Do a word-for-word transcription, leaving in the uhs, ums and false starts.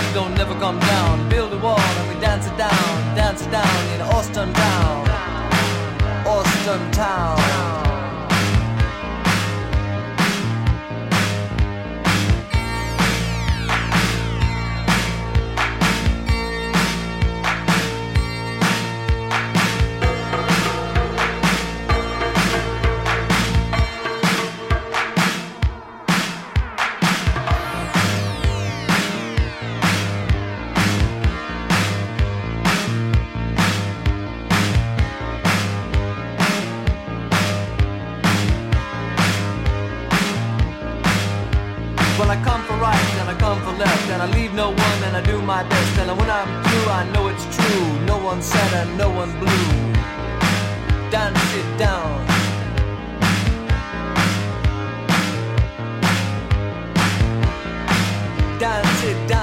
don't never come down. Build a wall and we dance it down, dance it down in Austin town, Austin town. Well, I come for right and I come for left, and I leave no one and I do my best. And when I'm through, I know it's true. No one's sad and no one's blue. Dance it down. Dance it down.